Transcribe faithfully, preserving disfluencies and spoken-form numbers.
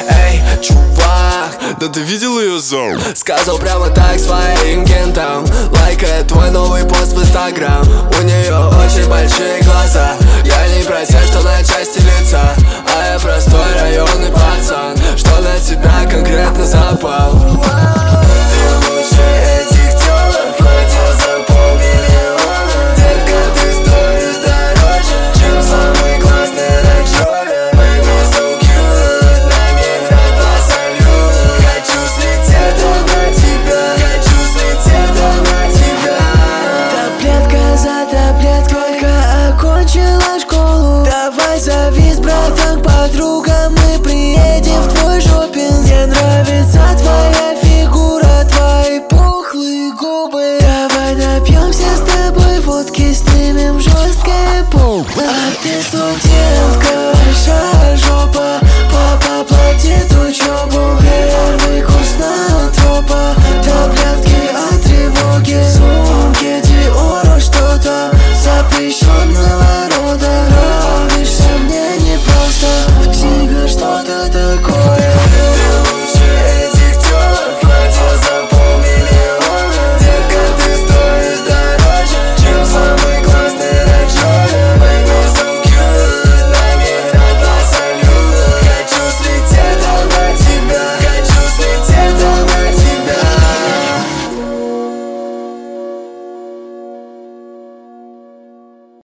Эй, чувак, да ты видел ее зон? Сказал прямо так своим кентам, лайкает твой новый пост в инстаграм. У нее очень большие глаза. Я не про тех, что на части лица, а я простой районный пацан, что на тебя конкретно запал.